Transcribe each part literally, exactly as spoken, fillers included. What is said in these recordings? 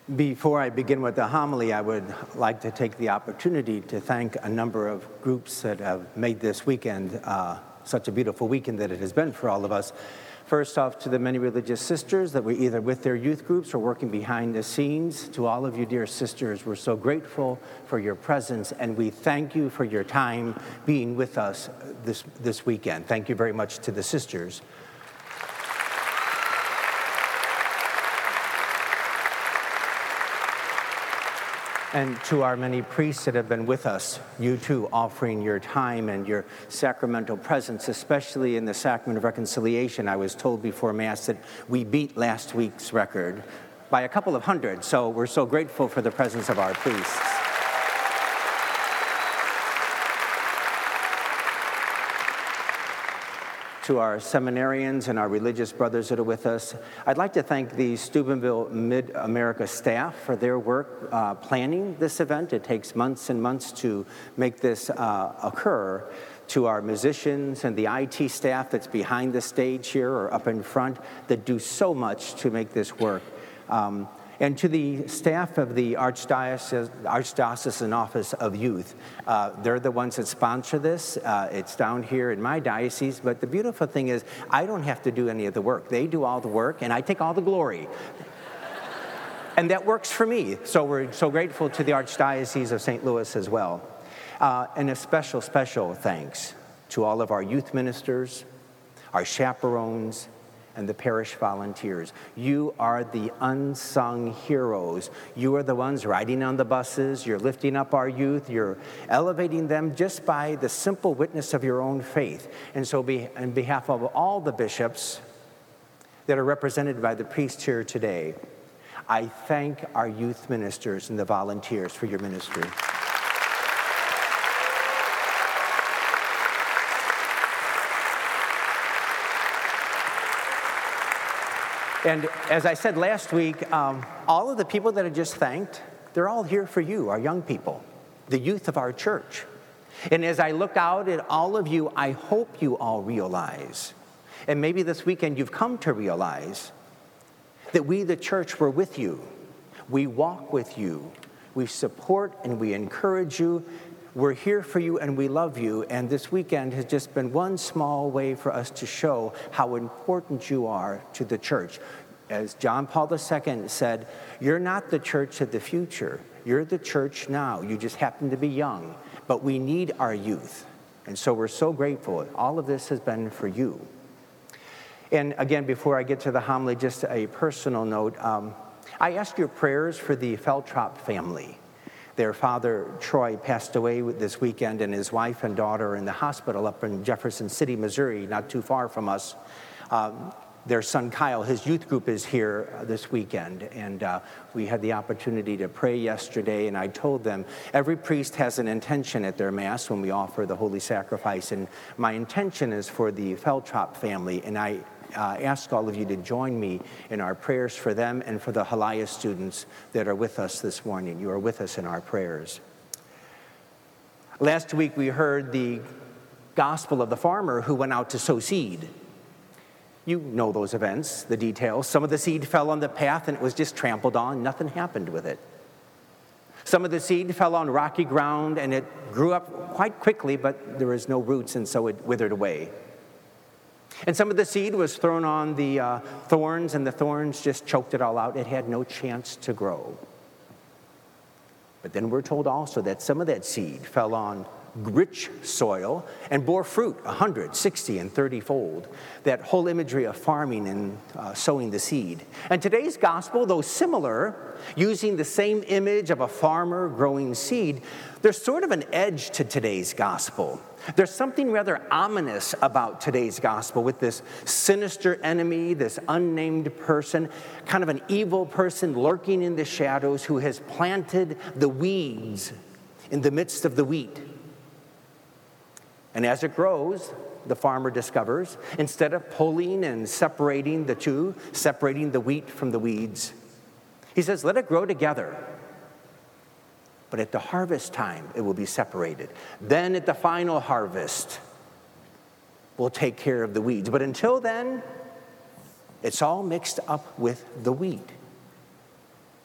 Before I begin with the homily, I would like to take the opportunity to thank a number of groups that have made this weekend uh, such a beautiful weekend that it has been for all of us. First off, to the many religious sisters that were either with their youth groups or working behind the scenes. To all of you, dear sisters, we're so grateful for your presence, and we thank you for your time being with us this, this weekend. Thank you very much to the sisters. And to our many priests that have been with us, you too, offering your time and your sacramental presence, especially in the Sacrament of Reconciliation. I was told before Mass that we beat last week's record by a couple of hundred, so we're so grateful for the presence of our priests. To our seminarians and our religious brothers that are with us, I'd like to thank the Steubenville Mid-America staff for their work uh, planning this event. It takes months and months to make this uh, occur. To our musicians and the I T staff that's behind the stage here or up in front that do so much to make this work. Um, And to the staff of the Archdiocese, Archdiocesan Office of Youth, uh, they're the ones that sponsor this. Uh, it's down here in my diocese, but the beautiful thing is I don't have to do any of the work. They do all the work, and I take all the glory. And that works for me. So we're so grateful to the Archdiocese of Saint Louis as well. Uh, and a special, special thanks to all of our youth ministers, our chaperones, and the parish volunteers. You are the unsung heroes. You are the ones riding on the buses. You're lifting up our youth. You're elevating them just by the simple witness of your own faith. And so be, on behalf of all the bishops that are represented by the priests here today, I thank our youth ministers and the volunteers for your ministry. And as I said last week, um, all of the people that I just thanked, they're all here for you, our young people, the youth of our church. And as I look out at all of you, I hope you all realize, and maybe this weekend you've come to realize, that we, the church, were with you. We walk with you. We support and we encourage you. We're here for you and we love you, and this weekend has just been one small way for us to show how important you are to the church. As John Paul the Second said, you're not the church of the future. You're the church now. You just happen to be young, but we need our youth. And so we're so grateful. All of this has been for you. And again, before I get to the homily, just a personal note. Um, I ask your prayers for the Feltrop family. Their father, Troy, passed away this weekend, and his wife and daughter are in the hospital up in Jefferson City, Missouri, not too far from us. Um, their son, Kyle, his youth group is here uh, this weekend, and uh, we had the opportunity to pray yesterday, and I told them every priest has an intention at their Mass when we offer the Holy Sacrifice, and my intention is for the Feltrop family, and I Uh, ask all of you to join me in our prayers for them and for the Halaya students that are with us this morning. You are with us in our prayers. Last week we heard the gospel of the farmer who went out to sow seed. You know those events, the details. Some of the seed fell on the path and it was just trampled on. Nothing happened with it. Some of the seed fell on rocky ground and it grew up quite quickly, but there was no roots, and so it withered away. And some of the seed was thrown on the uh, thorns, and the thorns just choked it all out. It had no chance to grow. But then we're told also that some of that seed fell on rich soil and bore fruit one hundred, sixty, and thirty fold. That whole imagery of farming and uh, sowing the seed. And today's gospel, though similar, using the same image of a farmer growing seed, there's sort of an edge to today's gospel. There's something rather ominous about today's gospel with this sinister enemy, this unnamed person, kind of an evil person lurking in the shadows who has planted the weeds in the midst of the wheat. And as it grows, the farmer discovers, instead of pulling and separating the two, separating the wheat from the weeds, he says, let it grow together. But at the harvest time, it will be separated. Then at the final harvest, we'll take care of the weeds. But until then, it's all mixed up with the wheat.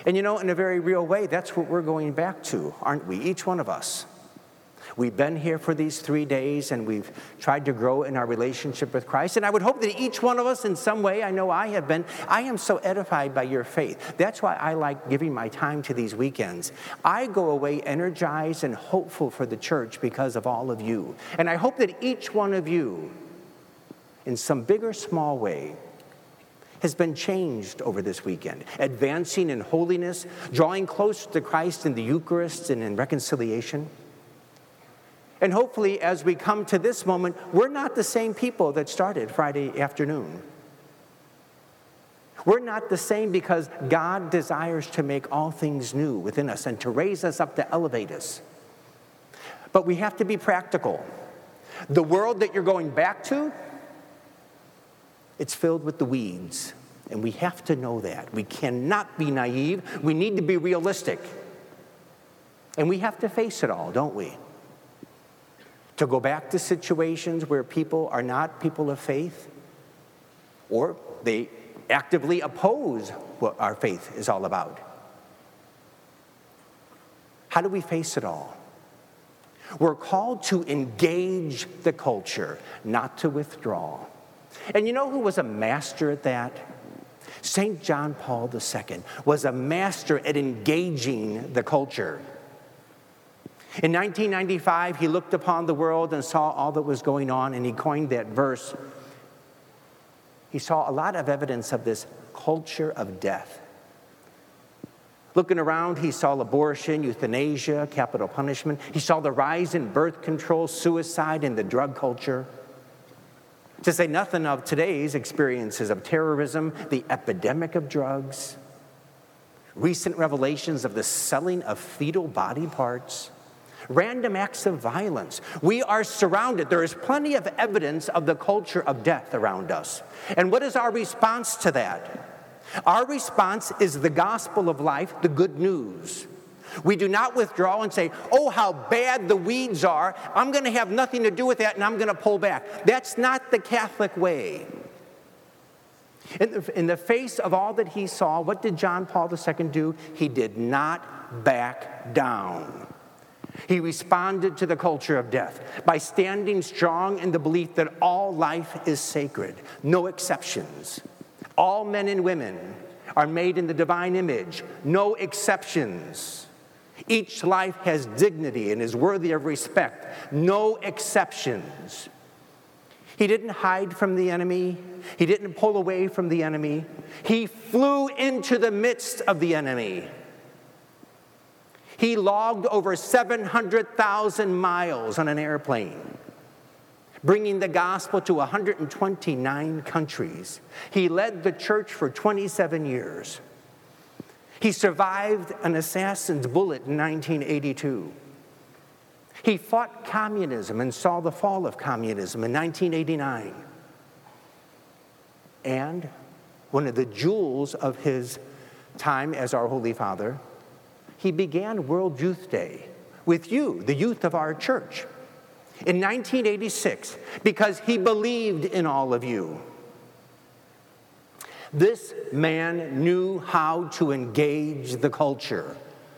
And you know, in a very real way, that's what we're going back to, aren't we? Each one of us. We've been here for these three days and we've tried to grow in our relationship with Christ. And I would hope that each one of us in some way, I know I have been, I am so edified by your faith. That's why I like giving my time to these weekends. I go away energized and hopeful for the church because of all of you. And I hope that each one of you, in some big or small way, has been changed over this weekend, advancing in holiness, drawing close to Christ in the Eucharist and in reconciliation. And hopefully, as we come to this moment, we're not the same people that started Friday afternoon. We're not the same because God desires to make all things new within us and to raise us up, to elevate us. But we have to be practical. The world that you're going back to, it's filled with the weeds, and we have to know that. We cannot be naive. We need to be realistic. And we have to face it all, don't we? To go back to situations where people are not people of faith, or they actively oppose what our faith is all about. How do we face it all? We're called to engage the culture, not to withdraw. And you know who was a master at that? Saint John Paul the Second was a master at engaging the culture. In nineteen ninety-five, he looked upon the world and saw all that was going on, and he coined that verse. He saw a lot of evidence of this culture of death. Looking around, he saw abortion, euthanasia, capital punishment. He saw the rise in birth control, suicide, and the drug culture. To say nothing of today's experiences of terrorism, the epidemic of drugs, recent revelations of the selling of fetal body parts, random acts of violence. We are surrounded. There is plenty of evidence of the culture of death around us. And what is our response to that? Our response is the gospel of life, the good news. We do not withdraw and say, oh, how bad the weeds are. I'm going to have nothing to do with that, and I'm going to pull back. That's not the Catholic way. In the, in the face of all that he saw, what did John Paul the Second do? He did not back down. He responded to the culture of death by standing strong in the belief that all life is sacred, no exceptions. All men and women are made in the divine image, no exceptions. Each life has dignity and is worthy of respect, no exceptions. He didn't hide from the enemy. He didn't pull away from the enemy. He flew into the midst of the enemy. He logged over seven hundred thousand miles on an airplane, bringing the gospel to one hundred twenty-nine countries. He led the church for twenty-seven years. He survived an assassin's bullet in nineteen eighty-two. He fought communism and saw the fall of communism in nineteen eighty-nine. And one of the jewels of his time as our Holy Father, he began World Youth Day with you, the youth of our church, in nineteen eighty-six, because he believed in all of you. This man knew how to engage the culture.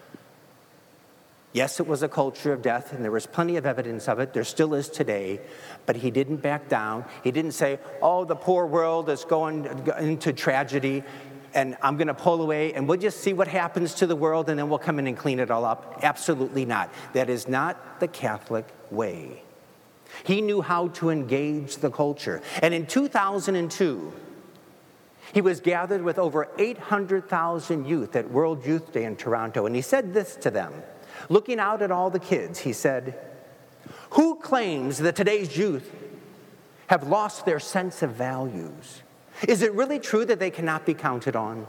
Yes, it was a culture of death, and there was plenty of evidence of it. There still is today, but he didn't back down. He didn't say, oh, the poor world is going into tragedy, and I'm going to pull away, and we'll just see what happens to the world, and then we'll come in and clean it all up. Absolutely not. That is not the Catholic way. He knew how to engage the culture. And in two thousand two, he was gathered with over eight hundred thousand youth at World Youth Day in Toronto, and he said this to them. Looking out at all the kids, he said, who claims that today's youth have lost their sense of values? Is it really true that they cannot be counted on?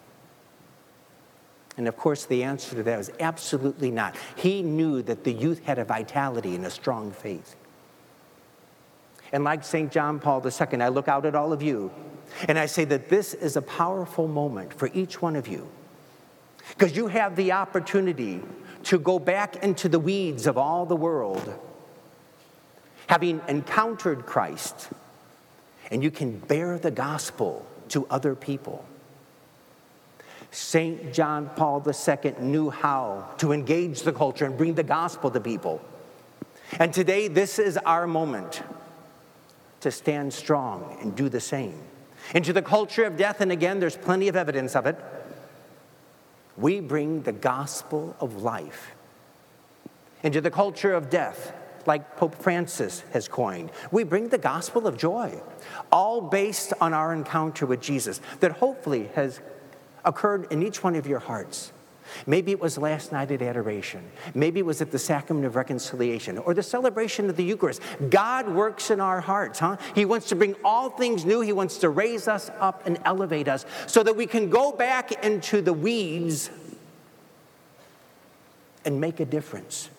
And of course, the answer to that was absolutely not. He knew that the youth had a vitality and a strong faith. And like Saint John Paul the Second, I look out at all of you, and I say that this is a powerful moment for each one of you, because you have the opportunity to go back into the weeds of all the world, having encountered Christ, and you can bear the gospel to other people. Saint John Paul the Second knew how to engage the culture and bring the gospel to people. And today, this is our moment to stand strong and do the same. Into the culture of death, and again, there's plenty of evidence of it, we bring the gospel of life. Into the culture of death, like Pope Francis has coined, we bring the gospel of joy, all based on our encounter with Jesus that hopefully has occurred in each one of your hearts. Maybe it was last night at adoration. Maybe it was at the sacrament of reconciliation or the celebration of the Eucharist. God works in our hearts, huh? He wants to bring all things new. He wants to raise us up and elevate us so that we can go back into the weeds and make a difference.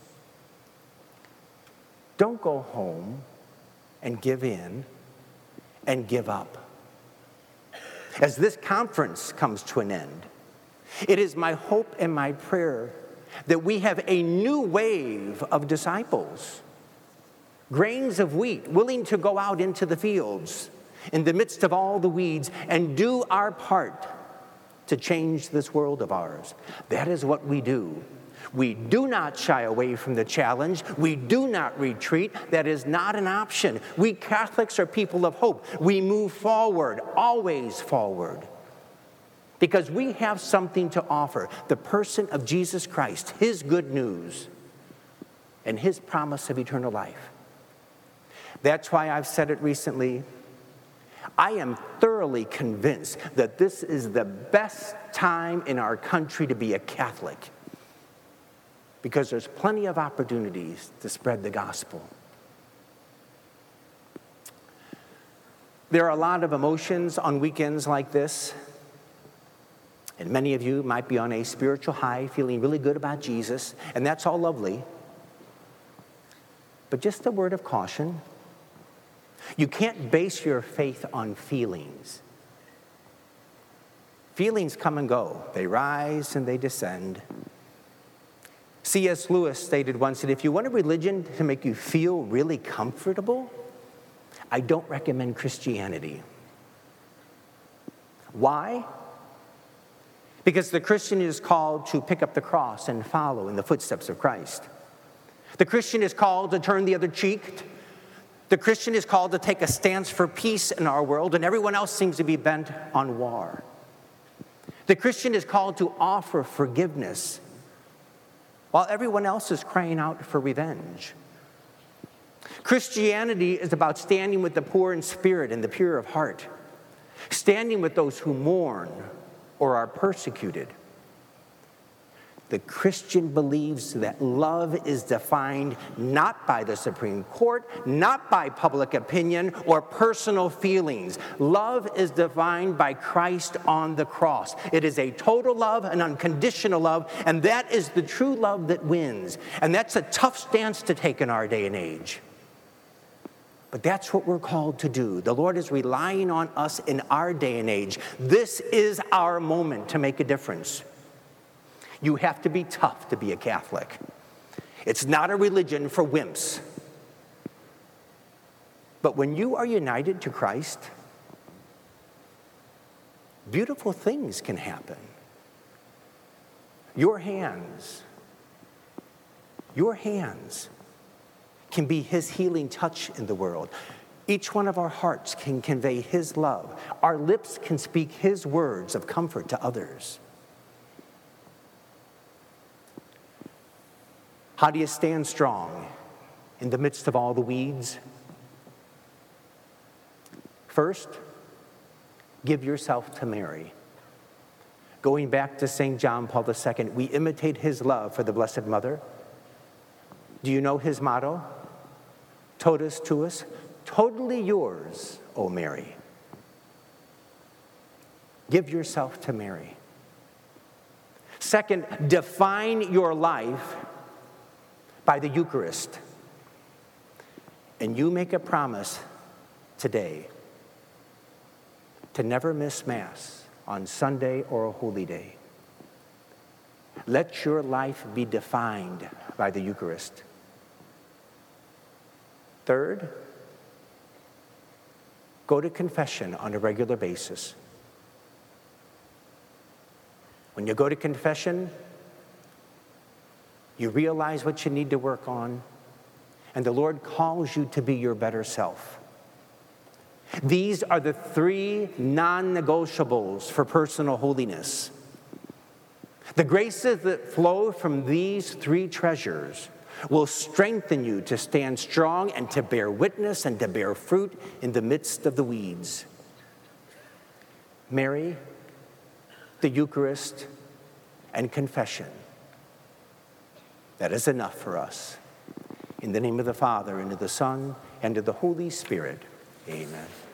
Don't go home and give in and give up. As this conference comes to an end, it is my hope and my prayer that we have a new wave of disciples, grains of wheat, willing to go out into the fields in the midst of all the weeds and do our part to change this world of ours. That is what we do. We do not shy away from the challenge. We do not retreat. That is not an option. We Catholics are people of hope. We move forward, always forward, because we have something to offer. The person of Jesus Christ, his good news, and his promise of eternal life. That's why I've said it recently. I am thoroughly convinced that this is the best time in our country to be a Catholic, because there's plenty of opportunities to spread the gospel. There are a lot of emotions on weekends like this, and many of you might be on a spiritual high, feeling really good about Jesus, and that's all lovely. But just a word of caution. You can't base your faith on feelings. Feelings come and go. They rise and they descend. C S Lewis stated once that if you want a religion to make you feel really comfortable, I don't recommend Christianity. Why? Because the Christian is called to pick up the cross and follow in the footsteps of Christ. The Christian is called to turn the other cheek. The Christian is called to take a stance for peace in our world, and everyone else seems to be bent on war. The Christian is called to offer forgiveness, while everyone else is crying out for revenge. Christianity is about standing with the poor in spirit and the pure of heart, standing with those who mourn or are persecuted. The Christian believes that love is defined not by the Supreme Court, not by public opinion or personal feelings. Love is defined by Christ on the cross. It is a total love, an unconditional love, and that is the true love that wins. And that's a tough stance to take in our day and age. But that's what we're called to do. The Lord is relying on us in our day and age. This is our moment to make a difference. You have to be tough to be a Catholic. It's not a religion for wimps. But when you are united to Christ, beautiful things can happen. Your hands, your hands can be his healing touch in the world. Each one of our hearts can convey his love. Our lips can speak his words of comfort to others. How do you stand strong in the midst of all the weeds? First, give yourself to Mary. Going back to Saint John Paul the Second, we imitate his love for the Blessed Mother. Do you know his motto? Totus tuus, totally yours, O Mary. Give yourself to Mary. Second, define your life by the Eucharist. And you make a promise today to never miss Mass on Sunday or a holy day. Let your life be defined by the Eucharist. Third, go to confession on a regular basis. When you go to confession, you realize what you need to work on, and the Lord calls you to be your better self. These are the three non-negotiables for personal holiness. The graces that flow from these three treasures will strengthen you to stand strong and to bear witness and to bear fruit in the midst of the weeds. Mary, the Eucharist, and confession. That is enough for us. In the name of the Father, and of the Son, and of the Holy Spirit, amen.